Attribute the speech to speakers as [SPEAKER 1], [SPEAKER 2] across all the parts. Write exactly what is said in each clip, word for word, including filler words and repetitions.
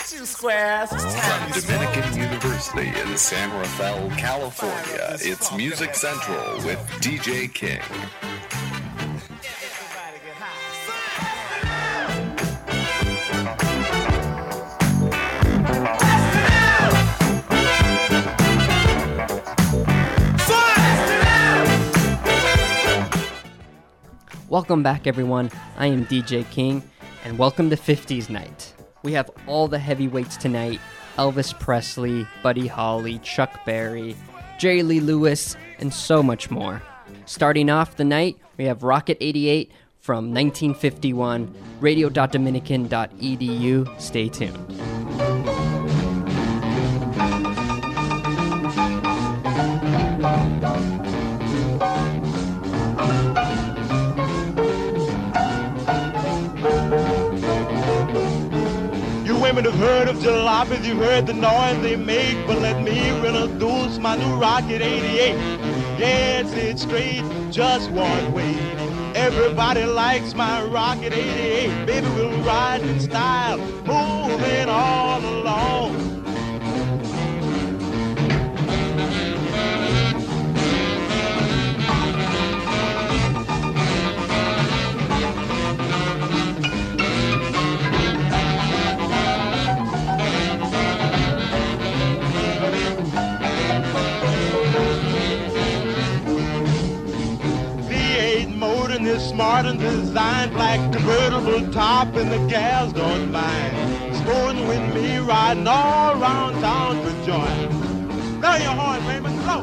[SPEAKER 1] two squares.
[SPEAKER 2] From Dominican University in San Rafael, California, it's Music Central with D J King.
[SPEAKER 3] Welcome back, everyone. I am D J King, and welcome to fifties Night. We have all the heavyweights tonight: Elvis Presley, Buddy Holly, Chuck Berry, Jerry Lee Lewis, and so much more. Starting off the night, we have Rocket eighty-eight from nineteen fifty-one, radio dot dominican dot e d u. Stay tuned.
[SPEAKER 4] Women have heard of jalopies, you've heard the noise they make, but let me introduce my new Rocket eighty-eight. Yes, it's straight, just one way. Everybody likes my Rocket eighty-eight. Baby, we'll ride in style, moving all along. Is smart and designed, black convertible top, and the gals don't mind. Sporting with me, riding all around town for joy. Blow your horn, Raymond, blow.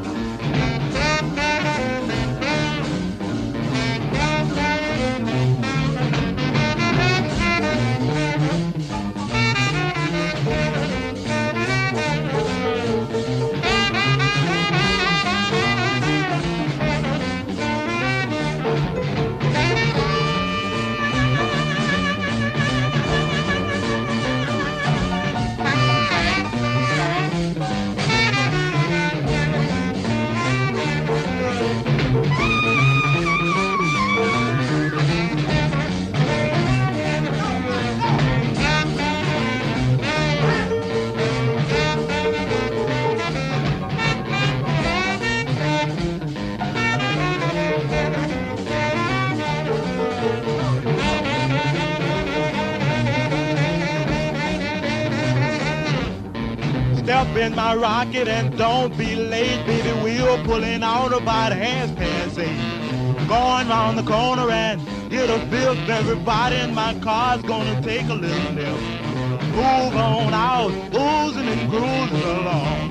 [SPEAKER 4] Step in my rocket and don't be late, baby. We're pulling out about half past eight. Going round the corner and hit a fifth. Everybody in my car's gonna take a little nip. Move on out, oozing and cruising along.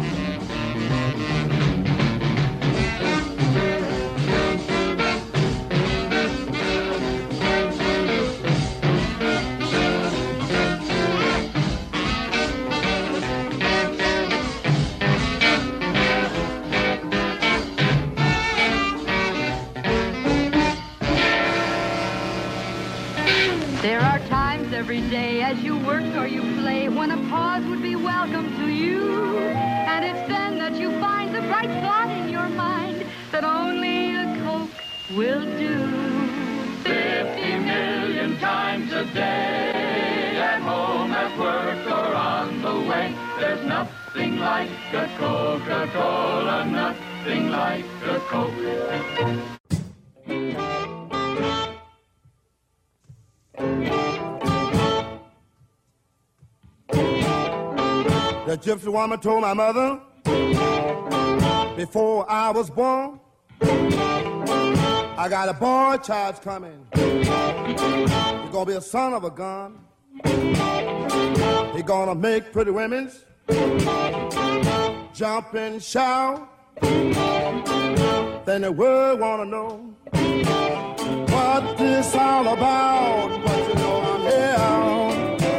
[SPEAKER 5] There are times every day as you work or you play when a pause would be welcome to you. And it's then that you find the bright thought in your mind that only a Coke will do.
[SPEAKER 6] Fifty million times a day, at home, at work, or on the way, there's nothing like a Coca-Cola, nothing like a Coke.
[SPEAKER 4] The gypsy woman told my mother before I was born, I got a boy child's coming. He's gonna be a son of a gun. He's gonna make pretty women's jump and shout. Then the world wanna know what this all about. But you know I'm here.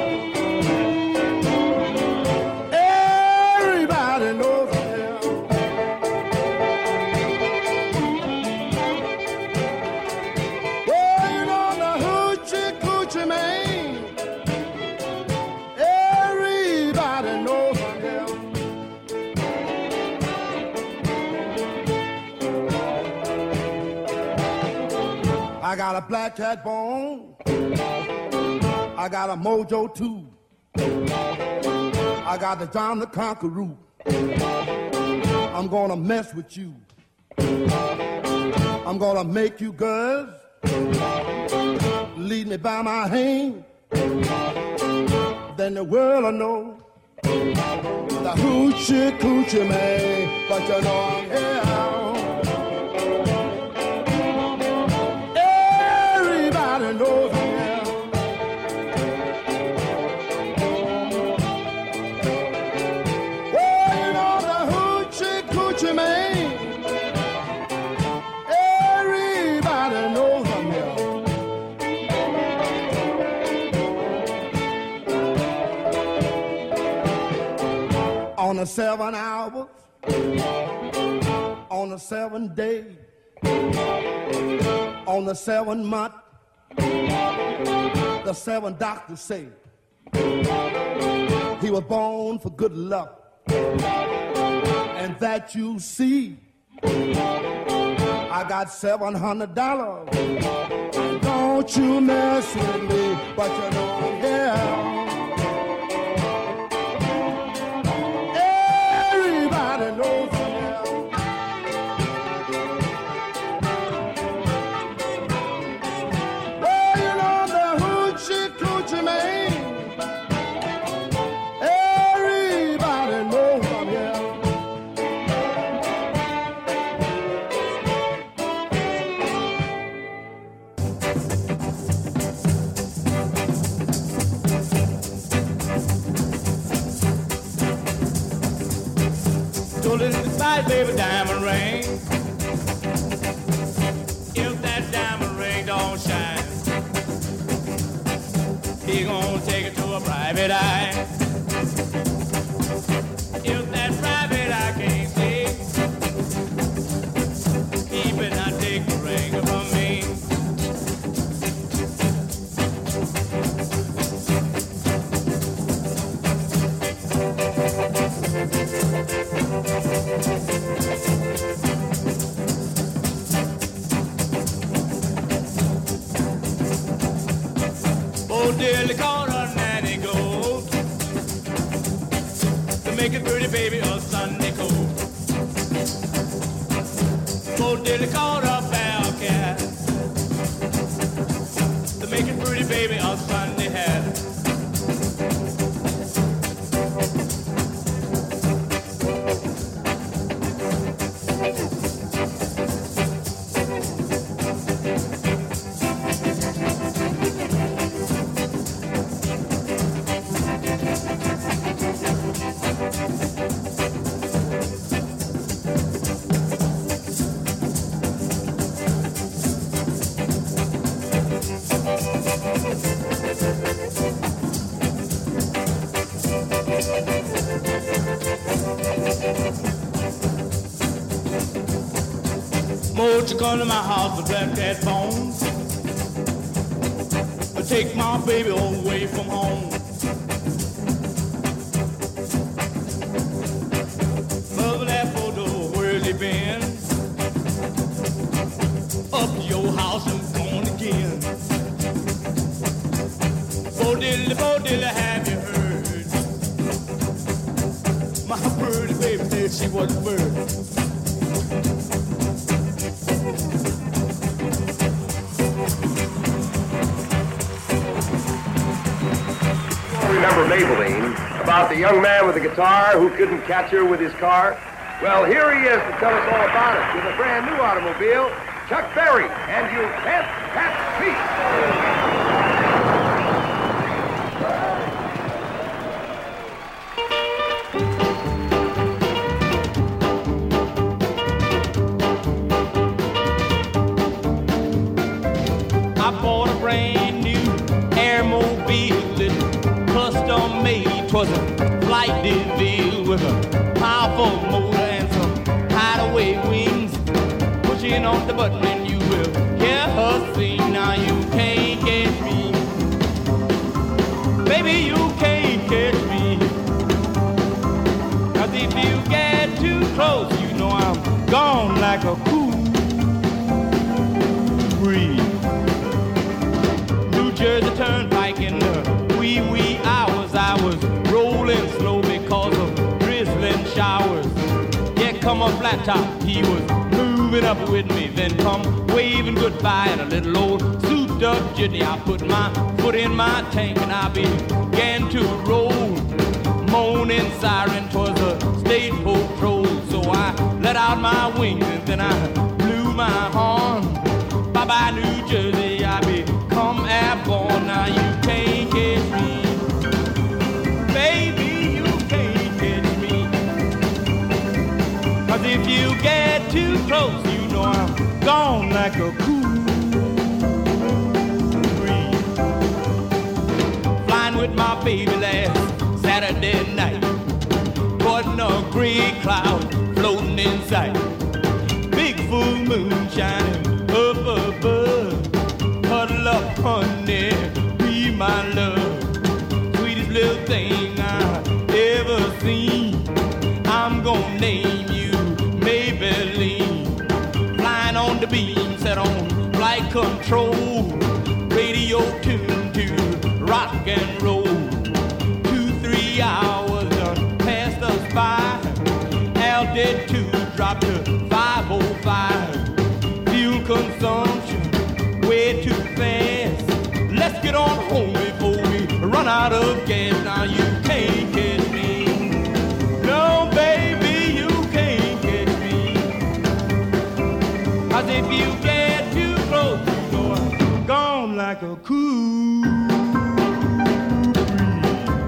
[SPEAKER 4] I got a black cat bone. I got a mojo too. I got the John the Conqueror. I'm gonna mess with you. I'm gonna make you girls lead me by my hand. Then the world will know the hoochie coochie man. But you know I'm here. Everybody knows I'm here. Well, you know the hoochie coochie man. Everybody knows I'm here. On the seven hours, on the seven day, on the seven month, the seven doctors say he was born for good luck, and that you see, I got seven hundred dollars. Don't you mess with me, but you know I'm here.
[SPEAKER 6] Baby, diamond ring. If that diamond ring don't shine, he gonna take it to a private eye. If that private eye can't see, he better not take the ring from me. Till the corner nanny goes to make a pretty baby a Sunday coat. Go till the corner bell cat to make a pretty baby a Sunday hat. Won't you come to my house and black that phone? But take my baby away from home. Mother, that photo, where's he been? Up to your house and gone again. Bo diddly, bo diddly, have you heard? My pretty baby said she was a bird.
[SPEAKER 1] Remember Maybelline, about the young man with the guitar who couldn't catch her with his car? Well, here he is to tell us all about it with a brand new automobile, Chuck Berry, and you can't catch me.
[SPEAKER 6] I bought a brand new Airmobile, custom made. 'Twas a flight DeVille with a powerful motor and some hideaway wings. Push in on the button and you will hear her sing. Now you can't catch me, baby, you can't catch me. 'Cause if you get too close, you know I'm gone like a cool breeze. New Jersey Turnpike in the wee wee hours, I was rolling slow because
[SPEAKER 4] come a flat top. He was moving up with me, then come waving goodbye in a little old souped up jitney. I put my foot in my tank and I began to roll. Moaning siren, 'twas a state patrol. So I let out my wings and then I blew my horn. Bye-bye, New Jersey, I become airborne. Now you can't catch me. Baby, you can't catch me. 'Cause if you get too close, you know I'm gone like a cool breeze. Flying with my baby last Saturday night, caught a gray cloud floating in sight. Big full moon shining up above. Huddle up, honey, be my love. Sweetest little thing I've ever seen. I'm gonna name you Maybelline. Flying on the beam, set on flight control. Radio tuned to rock and roll. Two, three hours done passed us by. Altitude dropped to five oh five. Fuel consumption way too fast. Let's get on home before we run out of gas. Now you can't catch me. No, baby, you can't catch me. 'Cause if you get too close, you know I'm gone like a cool breeze.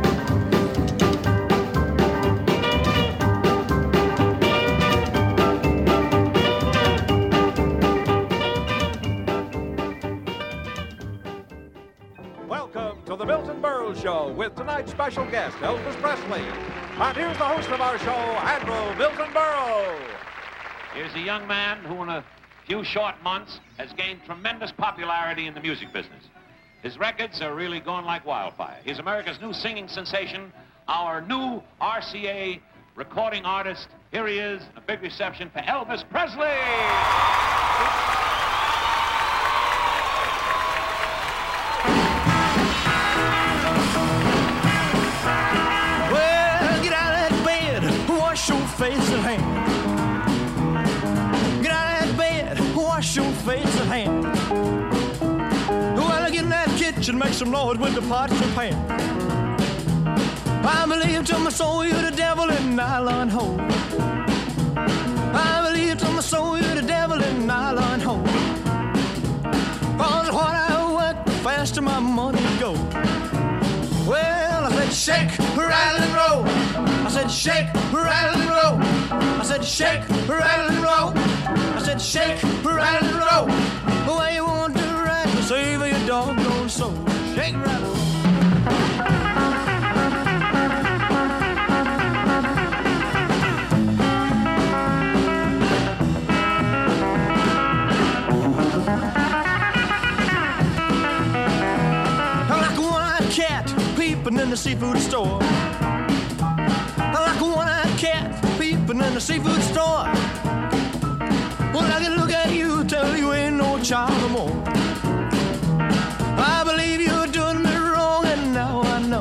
[SPEAKER 7] Welcome to the Milton Berle Show with tonight's special guest, Elvis Presley. And here's the host of our show, Andrew Milton Berle.
[SPEAKER 8] Here's a young man who in a few short months has gained tremendous popularity in the music business. His records are really going like wildfire. He's America's new singing sensation, our new R C A recording artist. Here he is, a big reception for Elvis Presley.
[SPEAKER 4] Wash your face and hand. Get out of that bed, wash your face and hand. Well, I get in that kitchen, make some noise with the pots and pan. I believe to my soul you're the devil in nylon hole. I believe to my soul you're the devil in nylon hole. Cause what I work, the faster my money go. Well, I said shake, rattle and roll. I said shake, rattle and roll. I said shake, rattle and roll. I said shake, rattle and roll. The way you want to ride to save your doggone soul. Shake, rattle. I'm like a one-eyed cat peeping in the seafood store. Like a one-eyed cat peeping in the seafood store. Well, I can look at you, tell you ain't no child no more. I believe you're doing me wrong, and now I know.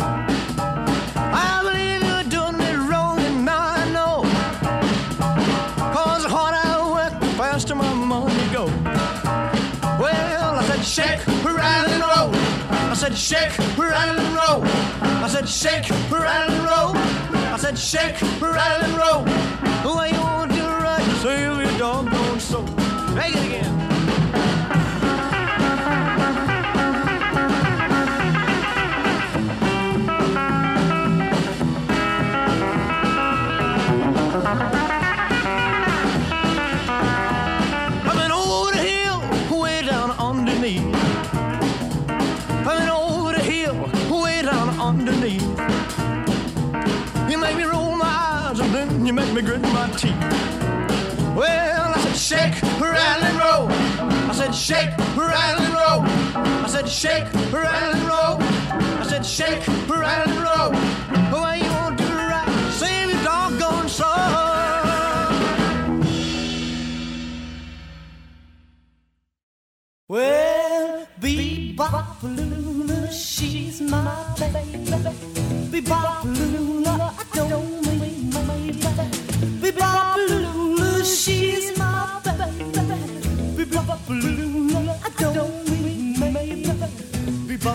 [SPEAKER 4] I believe you're doing me wrong, and now I know. Cause the harder I work, the faster my money go. Well, I said shake, rattle and roll. I said shake, rattle and roll. I said shake, rattle and roll. I said shake, rattle and roll. The way you want to ride to save your doggone soul. Make it again. I've been over the hill, way down underneath. I've been over the hill, way down underneath. You make me roll my eyes and then you make me grit my teeth. Well, I said shake, rattle and roll. I said shake, rattle and roll. I said shake, rattle and roll. I said shake, rattle and roll. The way you want to ride, save your doggone soul. Well, Bebop-a-Lula, she's my baby. Bebop-a-Lula, I don't mean my baby. Bebop-a-Lula.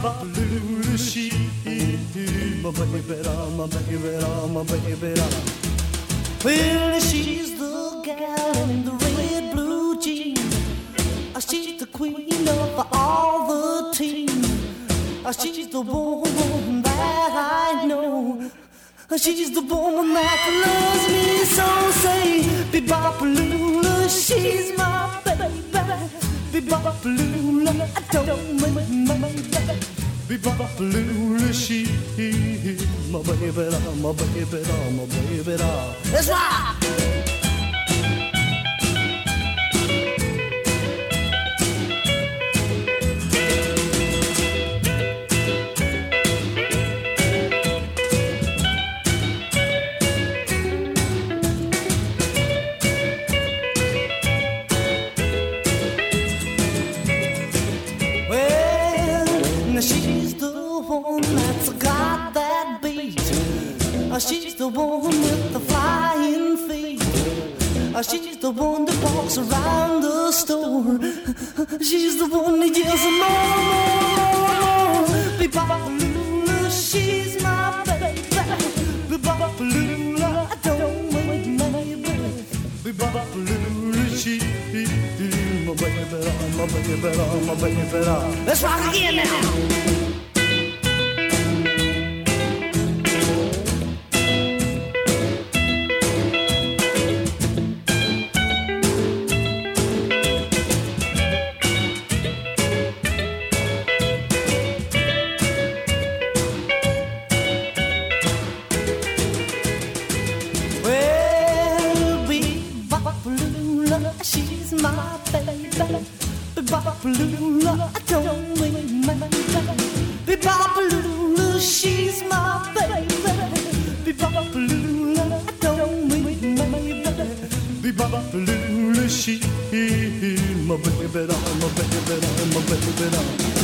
[SPEAKER 9] bebop she, my baby, my baby, my baby. Well, she's the gal in the red blue jeans. She's the queen of all the team. She's the woman that I know. She's the woman that loves me so. Say, bebop-a-lula, she's my baby. Bebop-a-lula, I don't mind my baby. Bebop-a-lula, she, my baby, my baby, my baby. Let's rock! She's the one with the flying feet. She's the one that walks around the store. She's the one that yells more, more, more. Bebop-a-lula, she's my baby. Bebop-a-lula, I don't wait, my baby. Bebop-a-lula, she's my baby, my baby, my baby. Let's rock again now. Bebop-a-lula, I don't wait, my baby. Bebop-a-lula, she's my baby. Bebop-a-lula, I don't wait, my baby. Bebop-a-lula, she's my baby, my baby, my baby.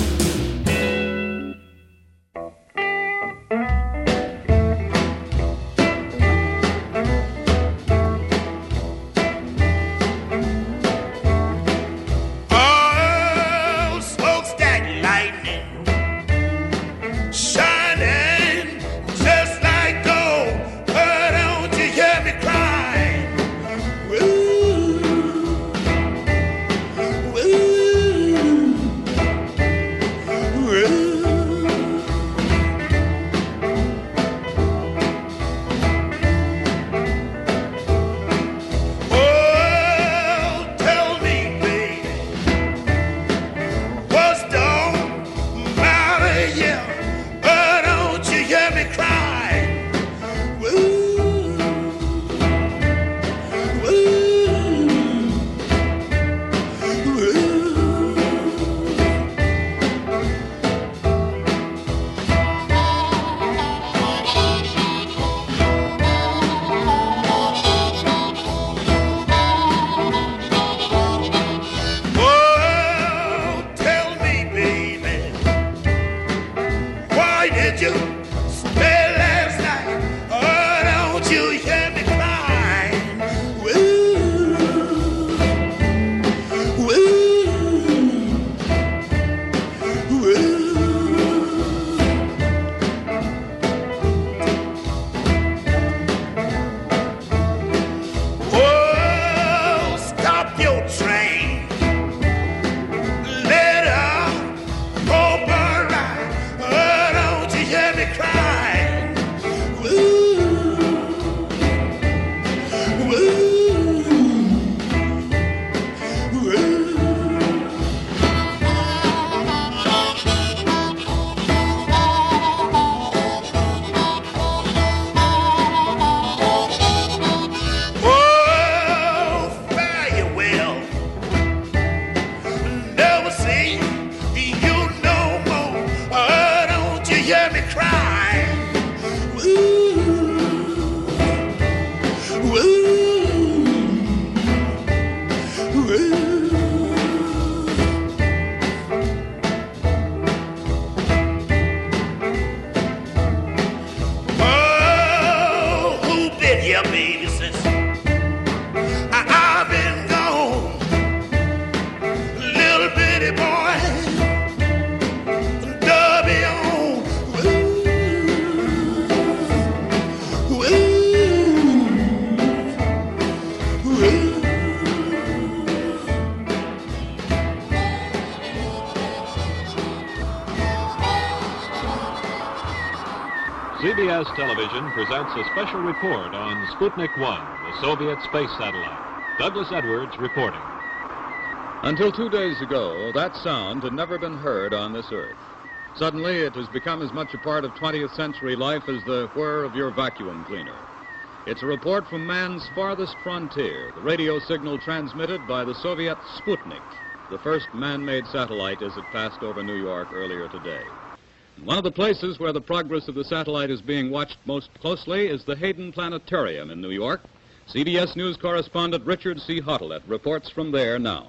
[SPEAKER 7] C B S Television presents a special report on Sputnik one, the Soviet space satellite. Douglas Edwards reporting.
[SPEAKER 10] Until two days ago, that sound had never been heard on this earth. Suddenly, it has become as much a part of twentieth century life as the whir of your vacuum cleaner. It's a report from man's farthest frontier, the radio signal transmitted by the Soviet Sputnik, the first man-made satellite as it passed over New York earlier today. One of the places where the progress of the satellite is being watched most closely is the Hayden Planetarium in New York. C B S News correspondent Richard C. Hottelet reports from there now.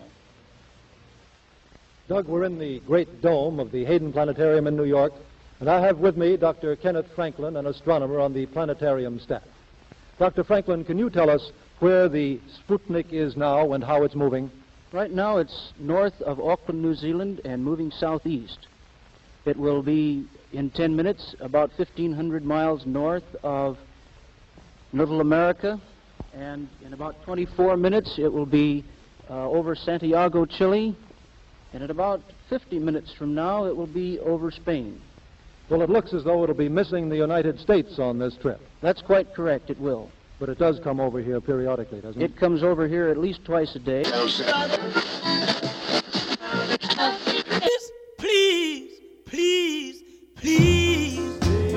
[SPEAKER 11] Doug, we're in the great dome of the Hayden Planetarium in New York, and I have with me Doctor Kenneth Franklin, an astronomer on the planetarium staff. Doctor Franklin, can you tell us where the Sputnik is now and how it's moving?
[SPEAKER 12] Right now it's north of Auckland, New Zealand, and moving southeast. It will be, in ten minutes, about fifteen hundred miles north of Little America, and in about twenty-four minutes it will be uh, over Santiago, Chile, and in about fifty minutes from now it will be over Spain.
[SPEAKER 11] Well, it looks as though it'll be missing the United States on this trip.
[SPEAKER 12] That's quite correct, it will.
[SPEAKER 11] But it does come over here periodically, doesn't it?
[SPEAKER 12] It comes over here at least twice a day.
[SPEAKER 9] Please, please, please.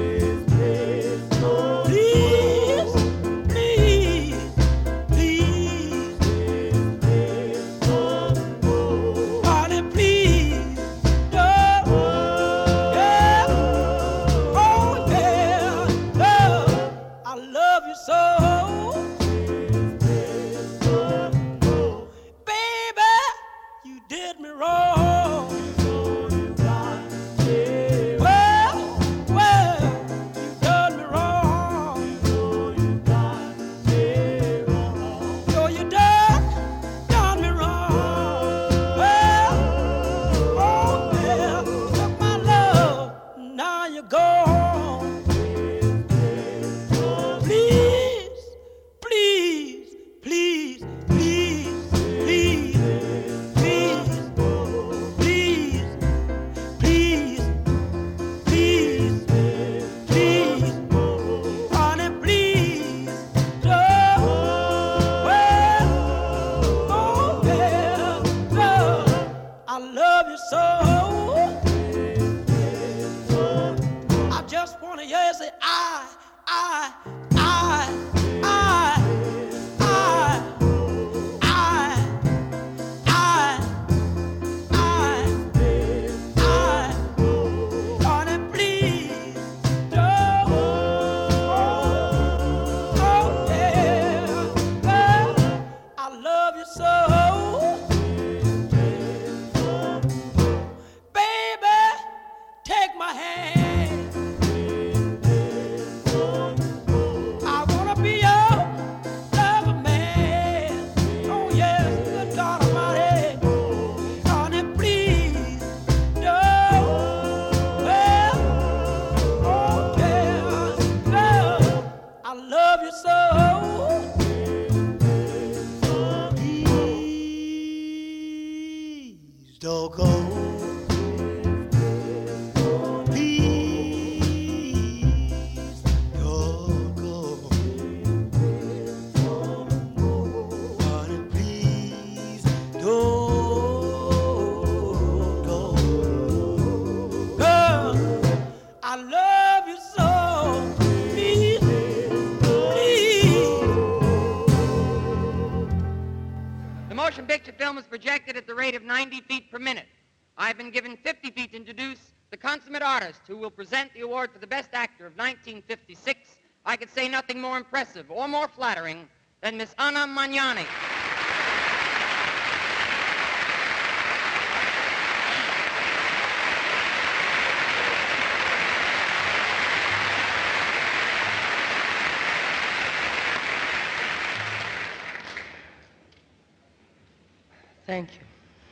[SPEAKER 13] Projected at the rate of ninety feet per minute. I've been given fifty feet to introduce the consummate artist who will present the award for the best actor of nineteen fifty-six. I could say nothing more impressive or more flattering than Miss Anna Magnani.
[SPEAKER 14] Thank you.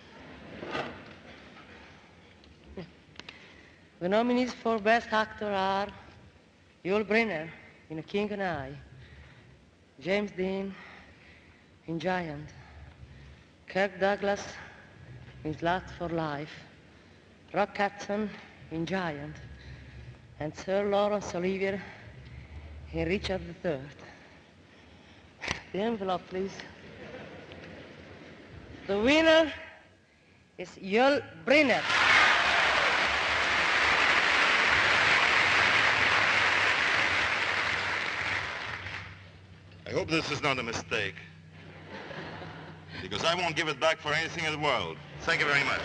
[SPEAKER 14] The nominees for Best Actor are Yul Brynner in A King and I, James Dean in Giant, Kirk Douglas in Lust for Life, Rock Hudson in Giant, and Sir Lawrence Olivier and Richard the Third. The envelope, please. The winner is Yul Brynner.
[SPEAKER 15] I hope this is not a mistake, because I won't give it back for anything in the world. Thank you very much.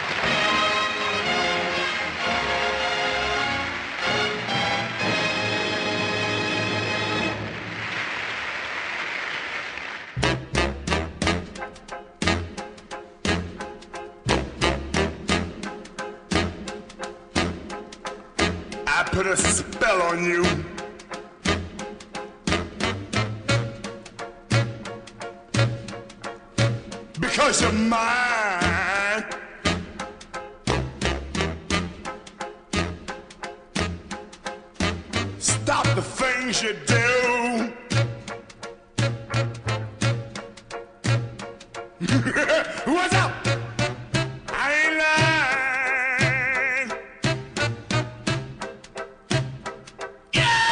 [SPEAKER 16] I put a spell on you. Because you're mine. Stop the things you do. What's up? I ain't lying. Yeah,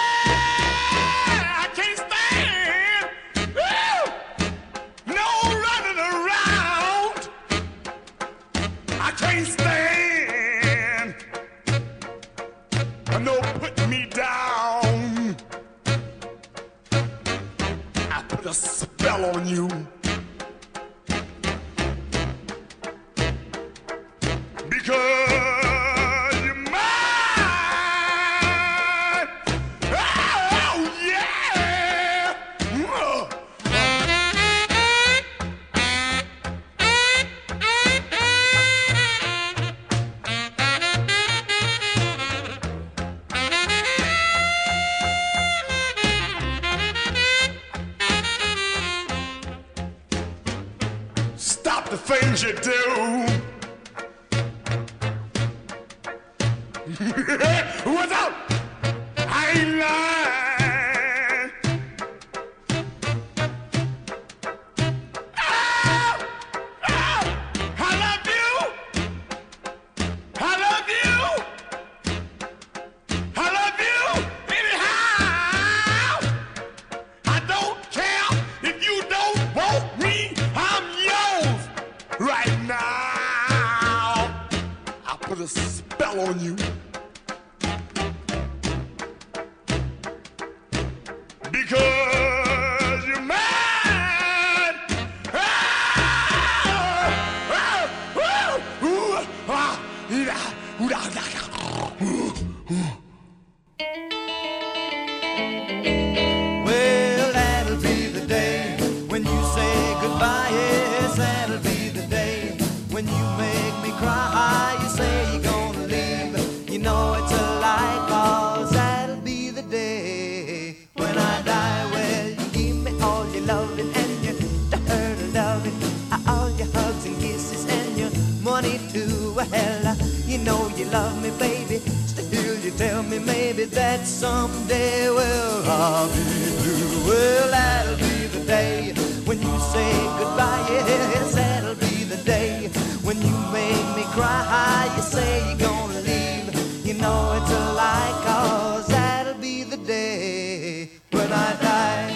[SPEAKER 16] I can't stand. Woo! No running around. I can't stand. No putting me down. I put a spell on you. Because you're mine. Oh, yeah. Whoa. Stop the things you do. What's up? I ain't lying. Oh, oh, I love you. I love you. I love you anyhow. I don't care if you don't want me. I'm yours right now. I put a spell on you. Because you're mine. Ah, ah, ah, ooh, ah, ah, ooh, ah, ah, ooh, ooh.
[SPEAKER 9] Well, that'll be the day when you say goodbye. Yes, that'll be the day when you make me cry. You say you're gonna leave. You know it's a lie, 'cause that'll be the day when I die. Well, you give me all your loving and your dirty loving, all your hugs and kisses and your money too. Well, you know you love me, baby. Still, you tell me maybe that someday, well, I'll be blue. Well, that'll be the day when you say goodbye. Yes, that'll be the day when you make me cry. You say you're gonna leave. You know it's a lie, 'cause that'll be the day when I die.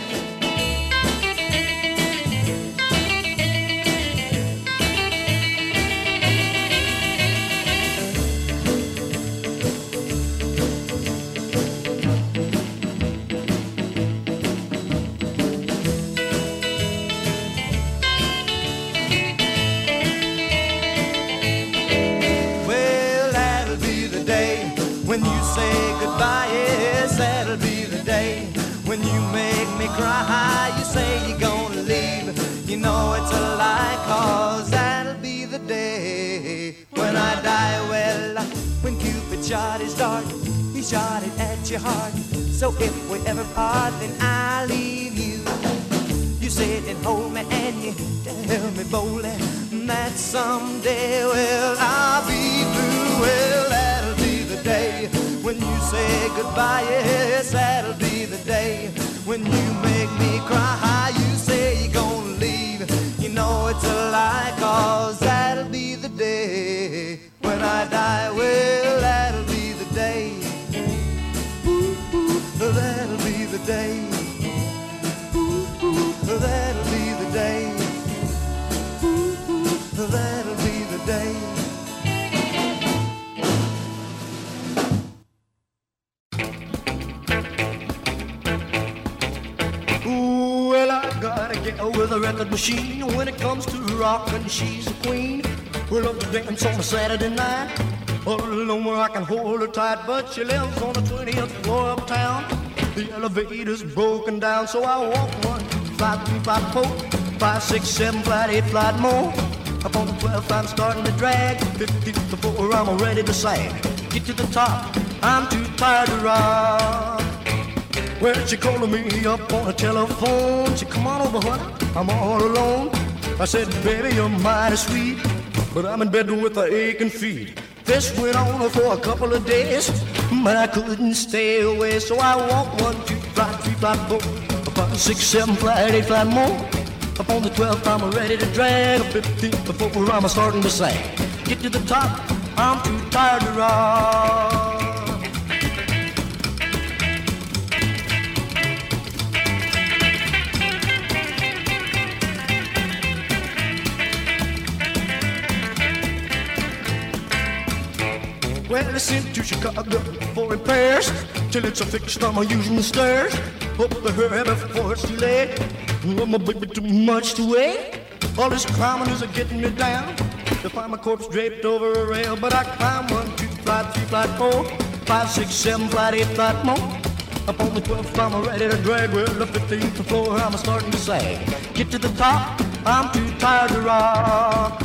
[SPEAKER 9] Well, that'll be the day when you say goodbye. Yes, that'll be the day when you make me cry. You say you're gonna leave. You know it's a lie, 'cause that'll be the day when I die. Well, when Cupid shot his dart, he shot it at your heart. So if we ever part, then I'll leave you. You sit and hold me and you tell me boldly that someday, well, I'll be blue. Well, that'll be the day when you say goodbye. Yes, that'll be the day when you make me cry. You say you're gonna leave. You know it's a lie, 'cause that'll be the day when I die. Well, that'll be the day there with a record machine. When it comes to rockin', she's a queen. We love to dance on a Saturday night, all alone where I can hold her tight. But she lives on the twentieth floor uptown. The elevator's broken down, so I walk one, five, three, five, four, five, six, seven, flight, eight, flight more. Up on the twelfth, I'm starting to drag. Fifteen before I'm ready to sag. Get to the top, I'm too tired to rock. Well, she calling me up on the telephone. She come on over, honey, I'm all alone. I said, baby, you're mighty sweet, but I'm in bed with a aching feet. This went on for a couple of days, but I couldn't stay away. So I walked one, two, flight, three, flight, four, five, six, seven, flight, eight, flight more. Up on the twelfth, I'm ready to drag. A fifteenth before I'm starting to sag. Get to the top, I'm too tired to rock. Well, I sent to Chicago for repairs. Till it's a fixed, I'm using the stairs. Hope to hurry before it's too late. Oh, my baby, too much to wait. All this climbing is getting me down. To find my corpse draped over a rail. But I climb one, two, flight, three, flight, four, five, six, seven, flight, eight, flight more. Up on the twelfth, I'm ready to drag. Well, the fifteenth floor, I'm starting to sag. Get to the top, I'm too tired to rock.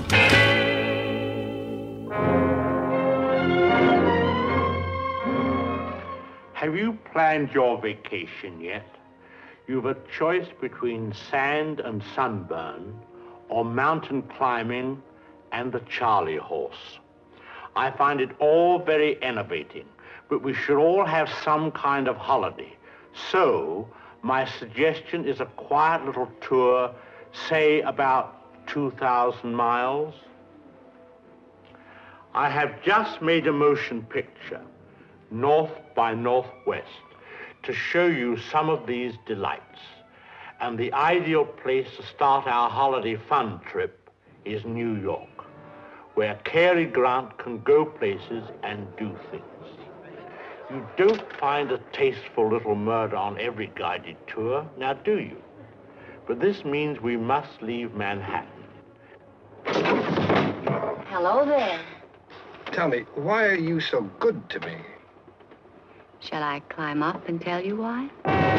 [SPEAKER 17] Have you planned your vacation yet? You've a choice between sand and sunburn or mountain climbing and the Charlie horse. I find it all very enervating, but we should all have some kind of holiday. So my suggestion is a quiet little tour, say about two thousand miles. I have just made a motion picture, North by Northwest, to show you some of these delights. And the ideal place to start our holiday fun trip is New York, where Cary Grant can go places and do things. You don't find a tasteful little murder on every guided tour, now do you? But this means we must leave Manhattan.
[SPEAKER 18] Hello there.
[SPEAKER 1] Tell me, why are you so good to me?
[SPEAKER 18] Shall I climb up and tell you why?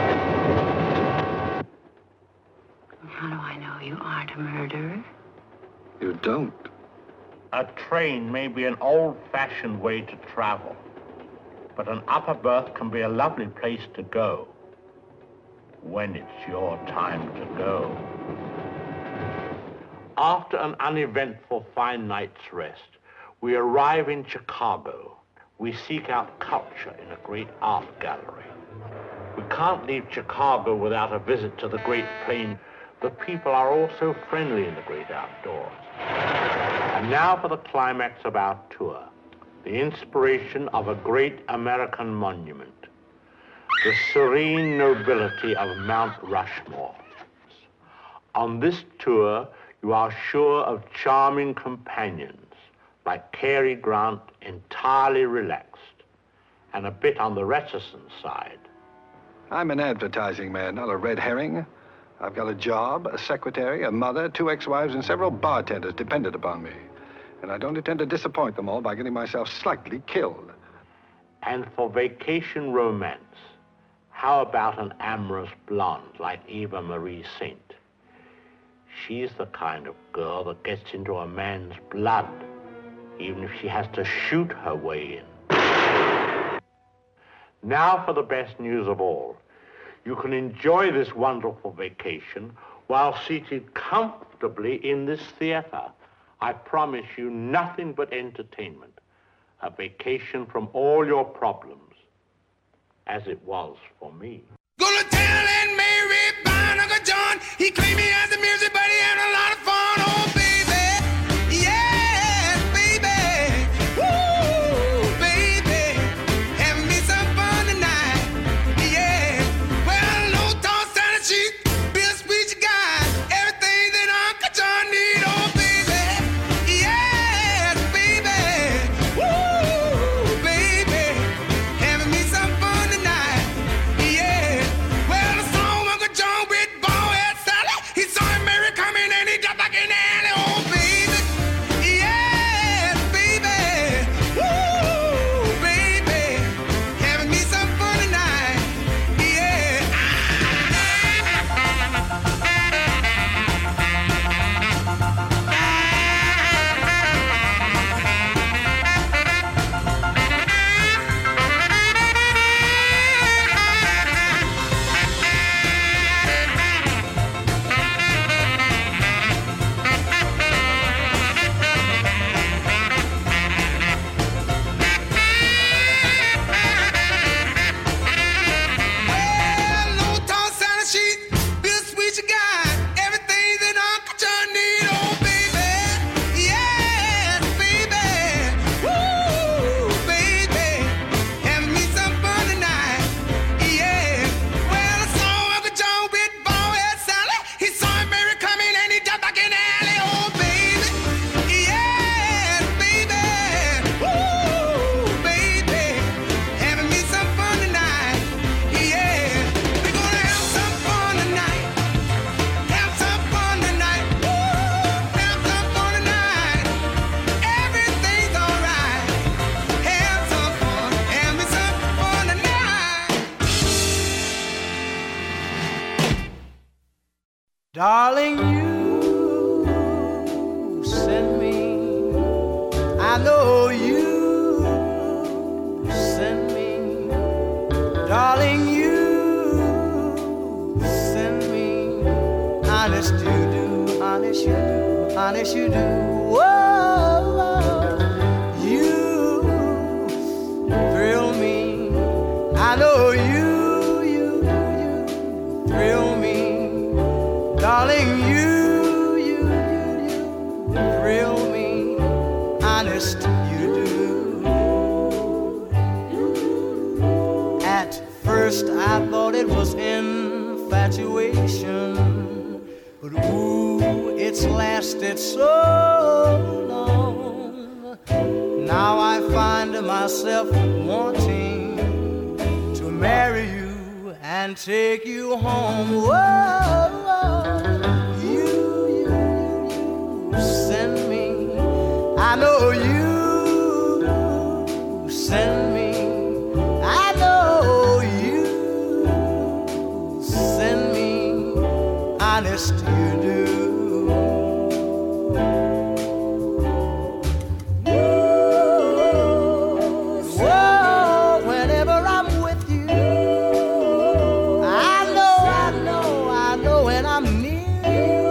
[SPEAKER 18] How do I know you aren't a murderer?
[SPEAKER 1] You don't.
[SPEAKER 17] A train may be an old-fashioned way to travel, but an upper berth can be a lovely place to go when it's your time to go. After an uneventful fine night's rest, we arrive in Chicago. We seek out culture in a great art gallery. We can't leave Chicago without a visit to the Great Plain. The people are all so friendly in the great outdoors. And now for the climax of our tour, the inspiration of a great American monument, the serene nobility of Mount Rushmore. On this tour, you are sure of charming companions, like Cary Grant, entirely relaxed, and a bit on the reticent side.
[SPEAKER 1] I'm an advertising man, not a red herring. I've got a job, a secretary, a mother, two ex-wives, and several bartenders dependent upon me. And I don't intend to disappoint them all by getting myself slightly killed.
[SPEAKER 17] And for vacation romance, how about an amorous blonde like Eva Marie Saint? She's the kind of girl that gets into a man's blood, even if she has to shoot her way in. Now for the best news of all. You can enjoy this wonderful vacation while seated comfortably in this theater. I promise you nothing but entertainment. A vacation from all your problems, as it was for me.
[SPEAKER 16] Gonna tell Aunt Mary about Uncle John. He claimed me as a music buddy and a lot of fun. Oh, baby, yeah, baby. Woo, baby, having me some fun tonight. Yeah, well, no toss down the sheet, be a speech guy. Everything that Uncle John need. Oh, baby, yes, baby. Woo, baby, having me some fun tonight. Yeah, well, the song Uncle John with Ballhead Sally.
[SPEAKER 9] Darling, you send me. I know you send me. Darling, you send me. Honest you do, honest you do, honest you do. Whoa, you thrill me. I know you, you, you thrill me. Darling, you, you, you, you thrill me. Honest you do. At first I thought it was infatuation, but ooh, it's lasted so long. Now I find myself wanting to marry you and take you home. Whoa, you, you, you send me. I know you send me. I know you send me. Honest you do. Whoa, whenever I'm with you, I know, I know, I know when I'm near you.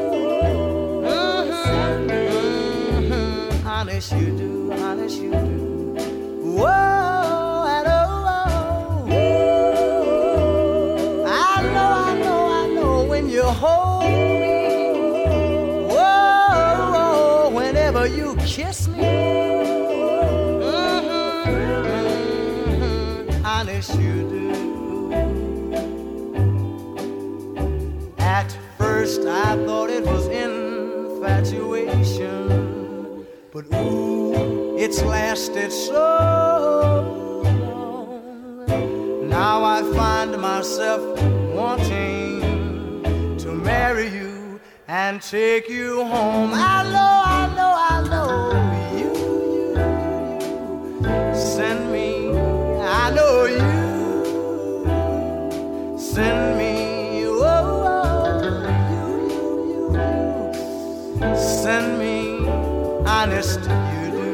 [SPEAKER 9] Mm-hmm, mm-hmm. Honest you do, honest you do. Whoa, and oh, oh. I know, I know, I know when you hold me. Whoa, whoa, whenever you kiss me. Mm-hmm, mm-hmm. Honest you do. At first I thought it was infatuation, but ooh, it's lasted so long. Now I find myself wanting to marry you and take you home. I know, I know, I know you, you, you send me. I know you send me. Oh, oh, you, you, you send me. Honest you do.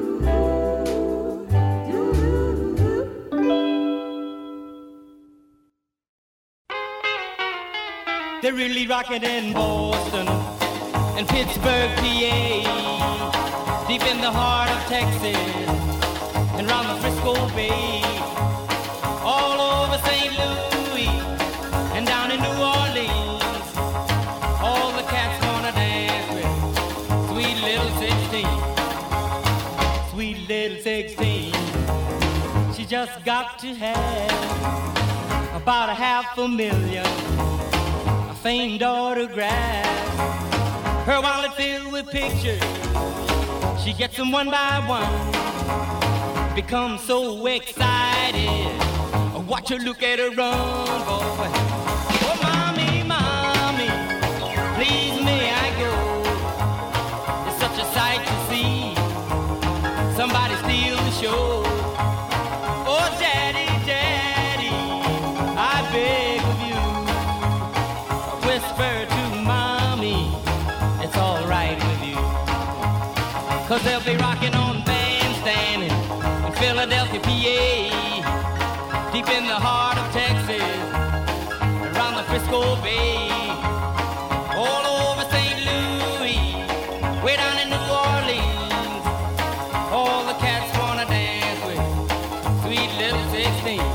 [SPEAKER 19] They're really rocking in Boston and Pittsburgh, P A, deep in the heart of Texas and round the Frisco Bay, all over Saint Louis and down in New Orleans. All the cats wanna dance with sweet little sixteen, sweet little sixteen. She just got to have about a half a million famed autographs. Her wallet filled with pictures, she gets them one by one. Becomes so excited, watch her look at her run, boy. Oh, mommy, mommy, please may I go? It's such a sight to see, somebody steal the show. Oh, daddy, daddy, I beg of you, whisper to mommy, it's all right with you. Cause they'll be rocking on Bandstand in Philadelphia, P A, deep in the heart of Texas, around the Frisco Bay, all over Saint Louis, way down in New Orleans. All the cats wanna dance with sweet little sixteen.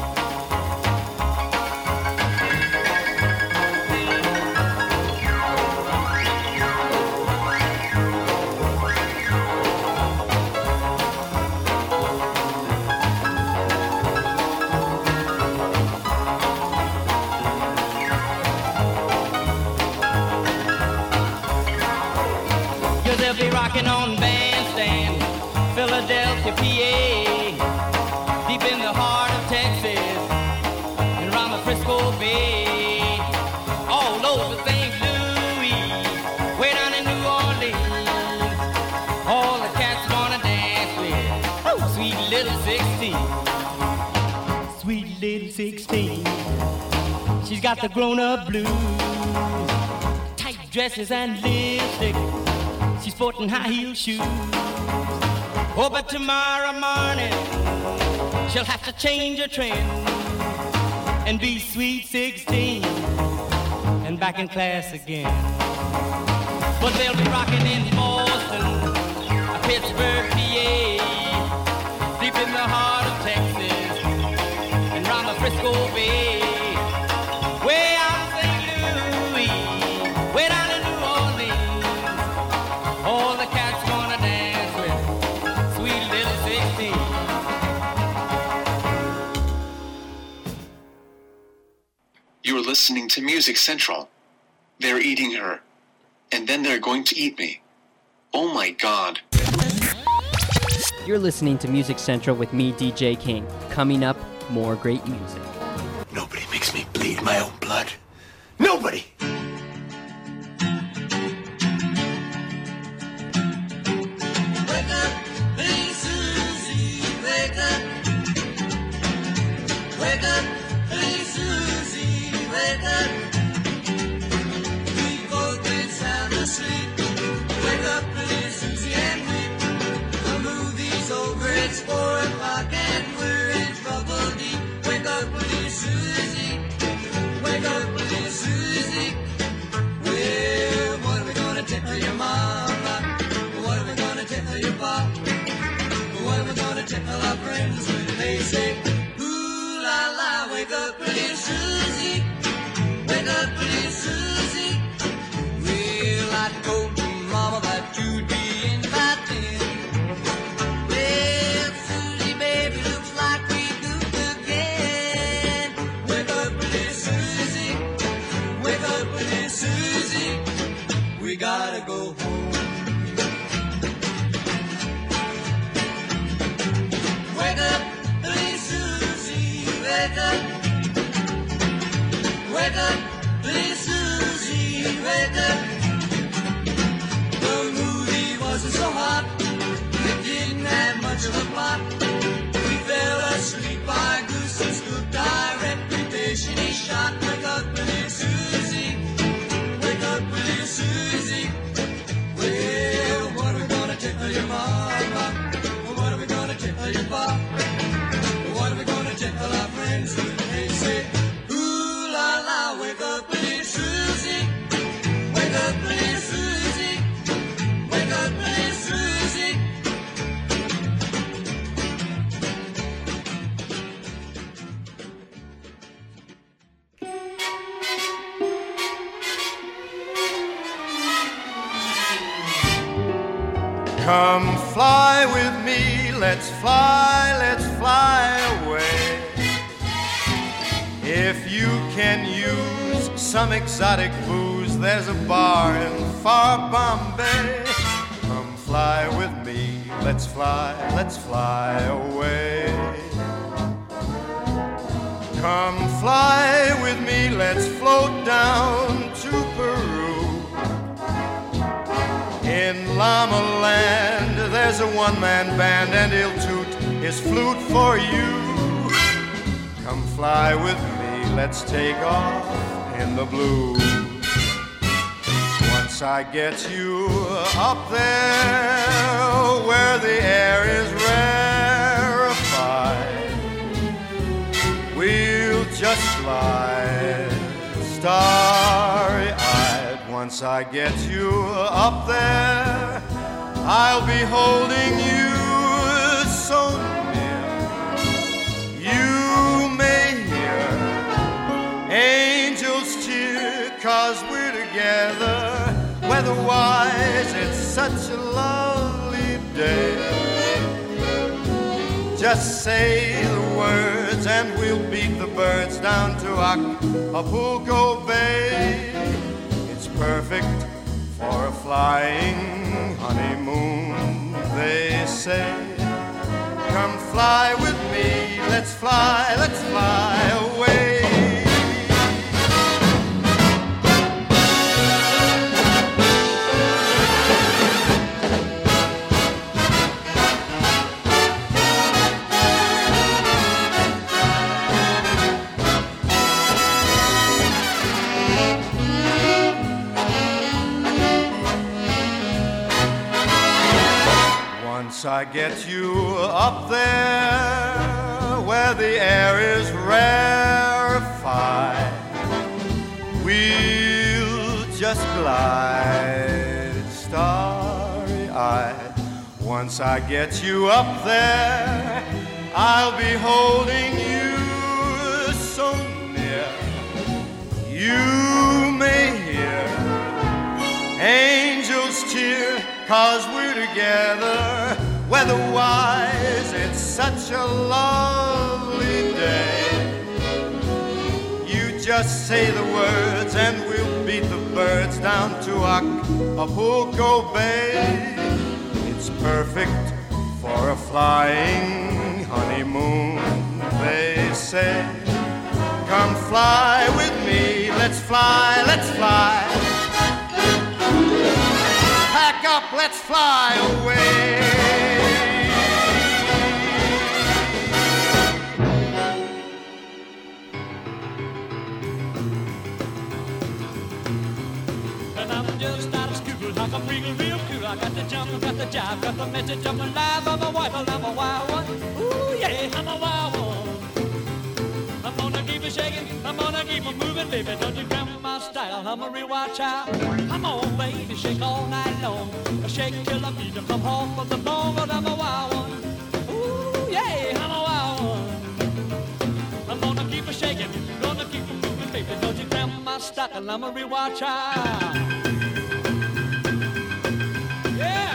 [SPEAKER 19] They'll be rocking on Bandstand, Philadelphia, P A, deep in the heart of Texas, and around the Frisco Bay, all over Saint Louis, way down in New Orleans. All the cats wanna dance with sweet little sixteen, sweet little sixteen. She's got the grown-up blues, dresses and lipstick. She's sporting high heel shoes. Oh, but tomorrow morning she'll have to change her trend and be sweet sixteen and back in class again. But they'll be rocking in Boston, Pittsburgh, P A, deep in the heart of Texas and round the Frisco Bay. Way out in Saint Louis, way down in New Orleans, all the cats wanna dance with sweet little sixteen.
[SPEAKER 2] You're listening to Music Central. They're eating her, and then they're going to eat me. Oh my God.
[SPEAKER 3] You're listening to Music Central with me, D J King. Coming up, more great music.
[SPEAKER 20] Nobody makes me bleed my own blood. Nobody!
[SPEAKER 16] Wake up, hey Susie, wake up. Wake up, hey Susie, wake up. We both been sound asleep. Wake up, hey Susie, and weep. The movie's over, it's four o'clock and we're in trouble deep. Wake up, hey Susie, wake up, hey Susie. Well, what are we gonna tell your mama? What are we gonna tell your pop? What are we gonna tell our friends when they say, ooh la la, wake up, little Susie, wake up, little Susie. Well, I told your mama that you'd be in by ten. Well, Susie, baby, looks like we goofed again. Wake up, little Susie, wake up, little Susie. We gotta go home. Wake up, little Susie, wake up. Wake up, little Susie, wake up. The movie wasn't so hot, it didn't have much of a plot. We fell asleep, our goose and scooped, our reputation is shot. Wake up, little Susie, wake up, little Susie. Well, what are we gonna tell your mama? What are we gonna tell your pop? What are we gonna tell our friends when they say, ooh la la, wake up, little Susie, wake up, little Susie, wake up, little Susie.
[SPEAKER 21] Come fly with me, let's fly, let's fly away. If you can use some exotic booze, there's a bar in far Bombay. Come fly with me, let's fly, let's fly away. Come fly with me, let's float down to Peru. In Llama Land, there's a one-man band and he'll toot his flute for you. Come fly with me, let's take off in the blue. Once I get you up there where the air is rarefied, we'll just fly starry-eyed. Once I get you up there, I'll be holding you so near. You may hear angels cheer, 'cause we're together. Weather-wise, it's such a lovely day. Just say the words and we'll beat the birds down to Acapulco Bay. It's perfect for a flying honeymoon, they say. Come fly with me, let's fly, let's fly away. get you up there where the air is rarefied, we'll just glide starry-eyed. Once I get you up there, I'll be holding you so near. You may hear angels cheer, 'cause we're together. Weather-wise, it's such a lovely day. You just say the words and we'll beat the birds down to Acapulco Bay. It's perfect for a flying honeymoon, they say. Come fly with me, let's fly, let's fly. Pack up, let's fly away.
[SPEAKER 19] And I'm just out of school, like I'm real, real cool. I got the jump, got the jive, got the message, I'm alive. I'm a wild one, I'm a wild one. Ooh, yeah, I'm a wild one. I'm gonna keep it shaking, I'm gonna keep it moving, baby. Don't you grab my style, I'm a real wild child. Come on, baby, shake all night long. Shake till the beat come home from the bone, but I'm a wild one. Ooh, yeah, I'm a wild one. I'm gonna keep it shaking, gonna keep it moving, baby. Don't you grab my style, I'm a real wild child. Yeah.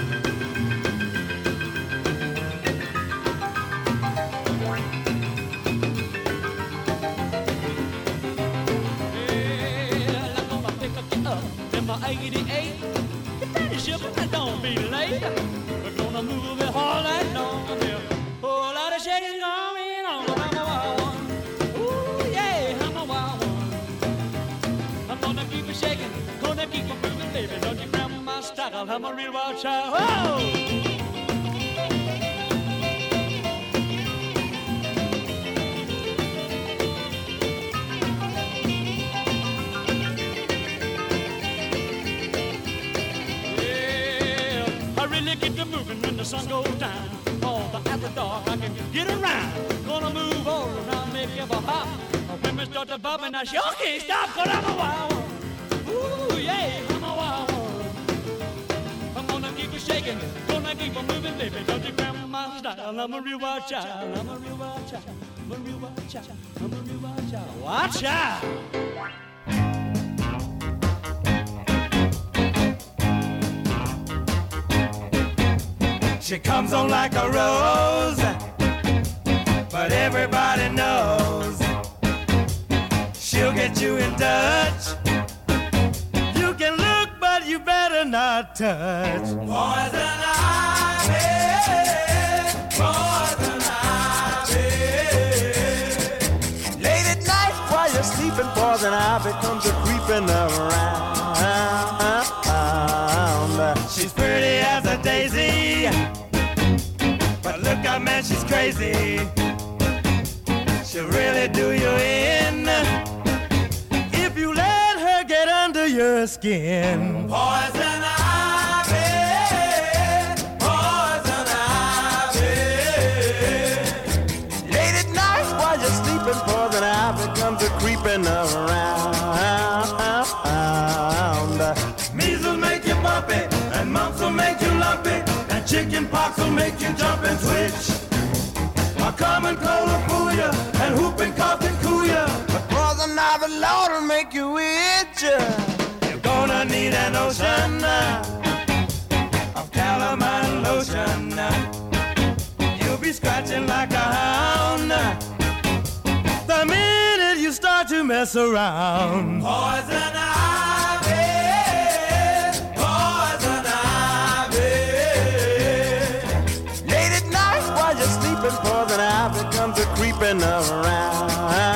[SPEAKER 19] eighty-eight, you finish up and don't be late. We're gonna move it all night long. There's a whole lot of shaking going on. I'm a wild one. Ooh, yeah, I'm a wild one. I'm gonna keep it shaking, gonna keep it moving, baby. Don't you grab my style, I'm a real wild child. Whoa! The sun goes down, all the after dark I can get around. Gonna move all around, make you a hop. When we start to bump and I sure can't stop, 'cause I'm a wild one. Ooh, yeah, I'm a wild one. I'm gonna keep it shaking, gonna keep it moving, baby. Don't you grab my style, I'm a real wild child. I'm a real wild child, I'm a real wild child, I'm a real wild child. Watch out!
[SPEAKER 9] She comes on like a rose, but everybody knows she'll get you in touch. You can look, but you better not touch. Poison ivy, poison ivy. Late at night while you're sleeping, poison ivy comes a creeping around. She's pretty as a daisy, but look out, man, she's crazy. She'll really do you in if you let her get under your skin. Poison ivy, poison ivy. Late at night while you're sleeping, poison ivy comes a creeping around. Measles make you bumpy, and mumps will make you lumpy, and chicken pox will make you jump and twitch. A common cold will fool you, and whooping cough can cool you, but poison ivy, Lord, will make you itch. You're gonna need an ocean of calamine lotion. You'll be scratching like a hound the minute you start to mess around. Poison ivy, poison ivy. Late at night while you're sleeping, poison ivy comes a creeping around.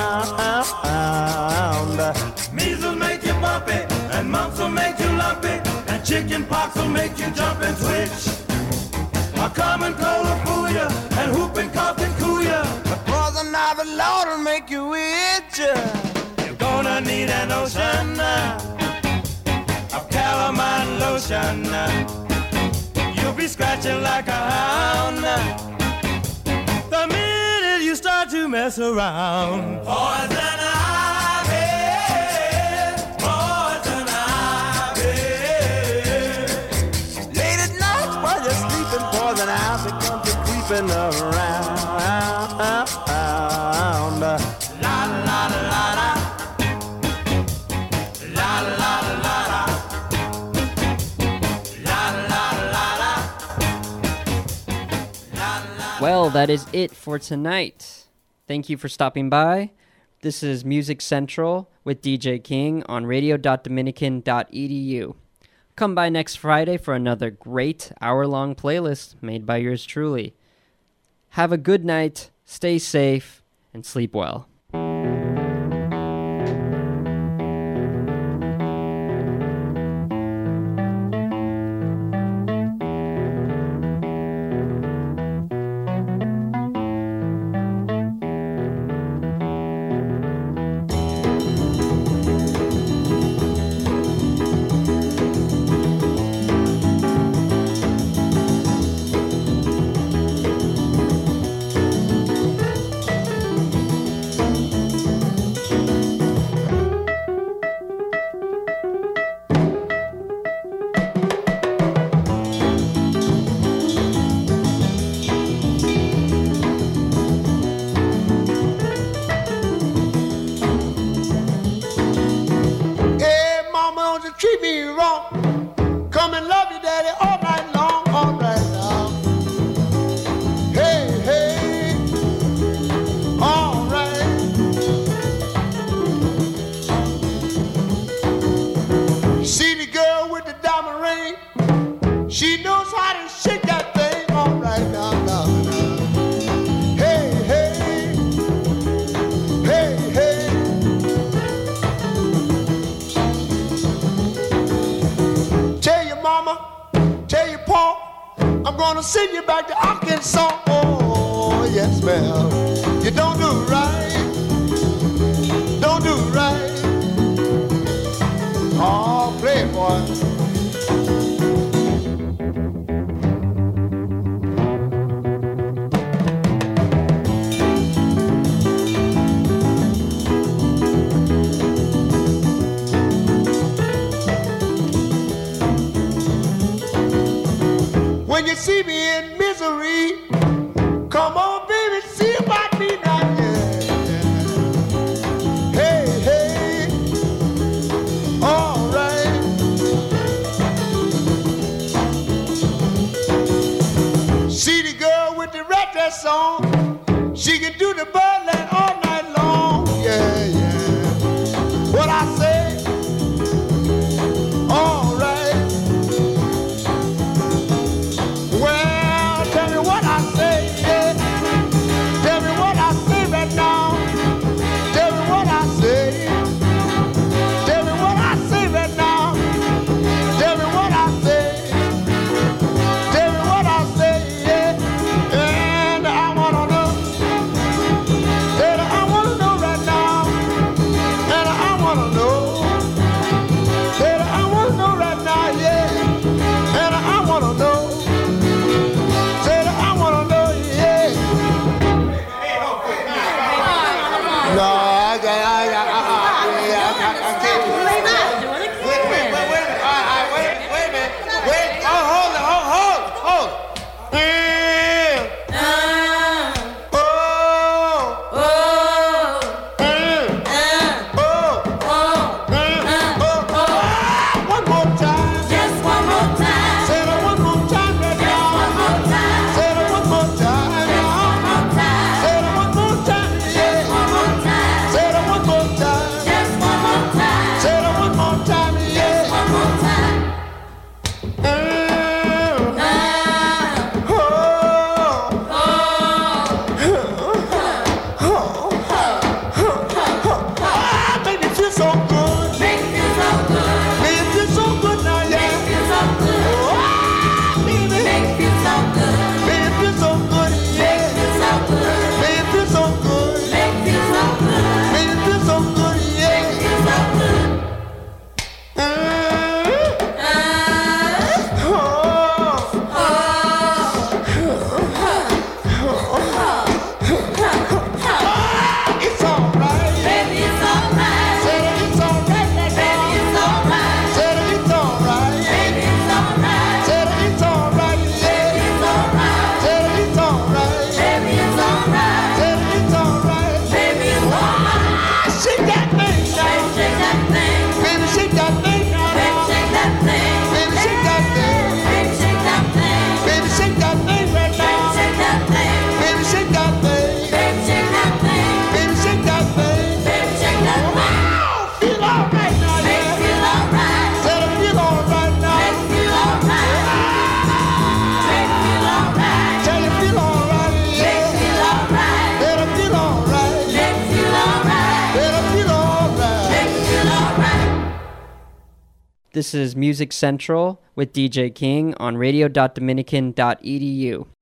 [SPEAKER 9] Measles make you bumpy, and mumps will make you lumpy, and chicken pox will make you jump and twitch. A common cold will fool you, and whooping cough can cool you, but poison ivy, Lord, will make you itch. You're gonna need an ocean of calamine lotion. You'll be scratching like a hound. The minute you start to mess around, poison ivy, poison ivy. Late at night while you're sleeping, poison ivy comes a creeping around. La la la la.
[SPEAKER 3] Well, that is it for tonight. Thank you for stopping by. This is Music Central with D J King on radio dot dominican dot e d u. Come by next Friday for another great hour-long playlist made by yours truly. Have a good night, stay safe, and sleep well.
[SPEAKER 21] Treat me wrong. Come and love you, daddy, all night long, all right now. Hey, hey, all right. See the girl with the diamond ring? She knows how to shake that thing, all right now, now, now. Hey, hey, hey, hey. Tell your pa, I'm gonna send you back to Arkansas. Oh, yes, ma'am. You don't do right. Don't do right. Oh, play it, boy. When you see me in misery, come on, baby, see about me now. Yeah, yeah. Hey, hey, all right. See the girl with the red dress on, she can do the birdland all night long. Yeah, yeah. What I say, all right. Well, tell me what I say, yeah. Tell me what I say right now. Tell me what I say. Tell me what I say right now. Tell me what I say. Tell me what I say, yeah. And I wanna know.
[SPEAKER 3] This is Music Central with D J King on radio dot dominican dot e d u.